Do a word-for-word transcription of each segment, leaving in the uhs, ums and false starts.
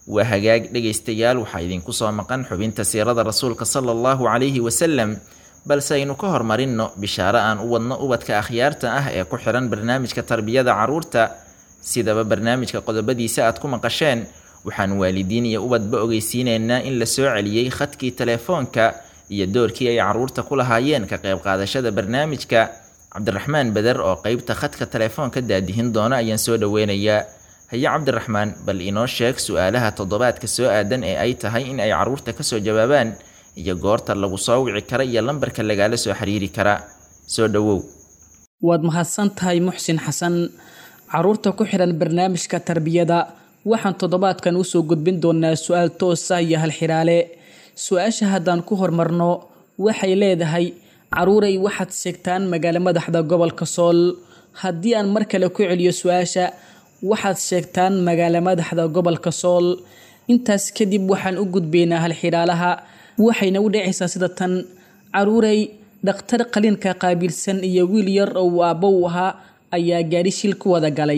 waa hagaag dhegaystayaal waxaa idinku soo maqan xubinta siirada rasuulka sala allahu calayhi wasalam balse aynu ka hormarinno bishaaro aan u wadno ubadka akhyaarta ah ee ku xihan barnaamijka tarbiyada carruurta. sidaba barnaamijka qodobadiisa aad ku maqasheen waxaan waalidiin iyo ubadba ogeysiineynaa in la soo celiyey khadkii telefoonka iyo doorkii ay carruurta ku lahaayeen ka qayb qaadashada barnaamijka. cabdiraxmaan beder oo qeybta khadka telefoonka daadihin doona ayaan soo dhoweynayaa. haye cabdiraxmaan, bal inoo sheeg su-aalaha toddobaadka soo aadan ee ay tahay in ay carruurta kasoo jawaabaan iyo goorta lagu soo wici kara iyo lambarka lagaala soo xiriiri kara. soo dhowow. waad mahadsan tahay muxsin xasan. carruurta ku xihan barnaamijka tarbiyada waxaan toddobaadkan usoo gudbin doonaa su-aal toosa iyo halxiraale. su-aasha haddaan ku hormarno waxay leedahay, caruuray waxaad sheegtaan magaalo madaxda gobolka sool. haddii aan mar kale ku celiyo su-aasha, waxaad sheegtaan magaalo madaxda gobolka sool. intaas kadib waxaan u gudbaynaa halxiraalaha, waxayna u dhacaysaa sida tan: caruuray, dhakhtar qaliinka qaabilsan iyo wiil yar oo aabbo u ahaa ayaa gaari shil ku wada galay.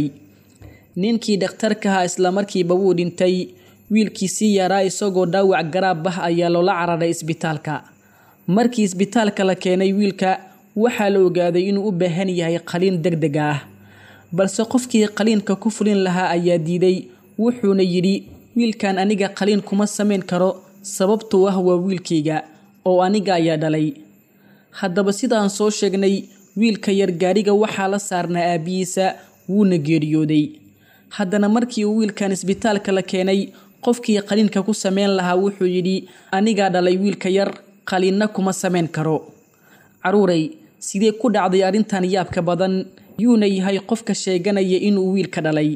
ninkii dhakhtarkaha islamarkiiba wuu dhintay. wiilkiisii yaraa isagoo dhaawac garaab ah ayaa loola cararay isbitaalka. markii isbitaalka la keenay wiilka waxaa la ogaaday inuu u baahan yahay qaliin degdeg ah, balse qofkii qaliinka ku fulin lahaa ayaa diiday. wuxuuna yidhi, wiilkan aniga qaliin kuma samayn karo sababtoo ah waa wiilkayga oo aniga ayaa dhalay. haddaba sidaan soo sheegnay, wiilka yar gaariga waxaa la saarnaa aabihiisa, wuuna geeriyooday. haddana markii uu wiilkan isbitaalka la keenay, qofkii qaliinka ku samayn lahaa wuxuu yidhi, anigaa dhalay wiilka yar, qaliinna kuma samayn karo. caruuray, sidee ku dhacday arrintan yaabka badan? yuuna yahay qofka sheeganaya inuu wiilka dhalay?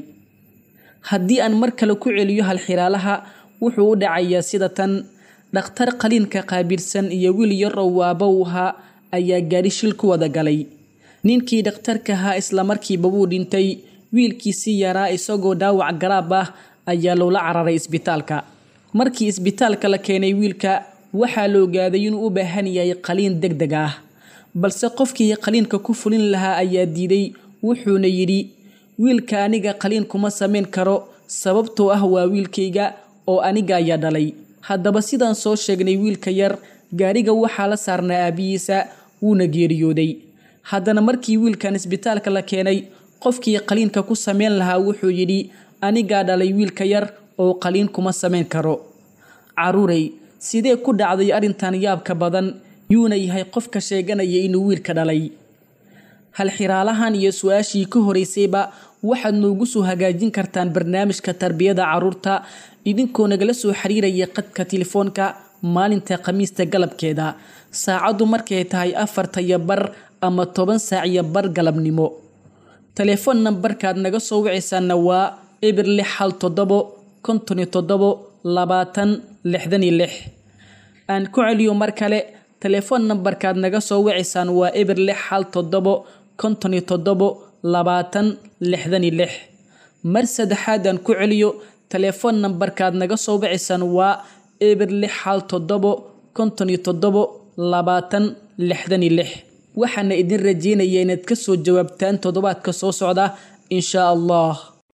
haddii aan mar kale ku celiyo halxiraalaha, wuxuu u dhacayaa sida tan: dhakhtar qaliinka qaabilsan iyo wiil yar oo waaba u ahaa ayaa gaari shil ku wada galay. ninkii dhakhtarka ahaa islamarkiiba wuu dhintay. wiilkiisii yaraa isagoo dhaawac garaab ah ayaa loola cararay isbitaalka. markii isbitaalka la keenay wiilka waxaa la ogaaday inuu u baahan yahay qaliin degdeg ah, balse qofkii qaliinka ku fulin lahaa ayaa diiday. wuxuuna yidhi, wiilka aniga qaliin kuma samayn karo sababtoo ah waa wiilkayga oo aniga ayaa dhalay. haddaba sidaan soo sheegnay, wiilka yar gaariga waxaa la saarnaa aabihiisa, wuuna geeriyooday. haddana markii wiilkan isbitaalka la keenay, qofkii qaliinka ku samayn lahaa wuxuu yidhi, anigaa dhalay wiilka yar oo qaliin kuma samayn karo. caruuray, sidee ku dhacday arrintan yaabka badan? yuuna yahay qofka sheeganaya inuu wiilka dhalay? halxiraalahan iyo su-aashii ka horeysayba waxaad noogu soo hagaajin kartaan barnaamijka tarbiyada carruurta idinkoo nagala soo xiriiraya qadka telefoonka maalinta khamiista galabkeeda, saacaddu markay tahay afarta iyo bar ama toban saac iyo bar galabnimo. telefoon nambarkaad naga soo wicaysaana waa eber lix hal toddobo konton iyo toddobo labaatan lixdan iyo lix. aan ku celiyo mar kale, telefoon nambarkaad naga soo wicaysaan waa eber lix hal toddobo konton iyo toddobo labaatan lixdan iyo lix. mar saddexaad aan ku celiyo, telefoon nambarkaad naga soo wicaysaan waa eber lix hal toddobo konton iyo toddobo labaatan lixdan iyo lix. waxaana idin rajeynaya inaad ka soo jawaabtaan toddobaadka soo socda insha allah.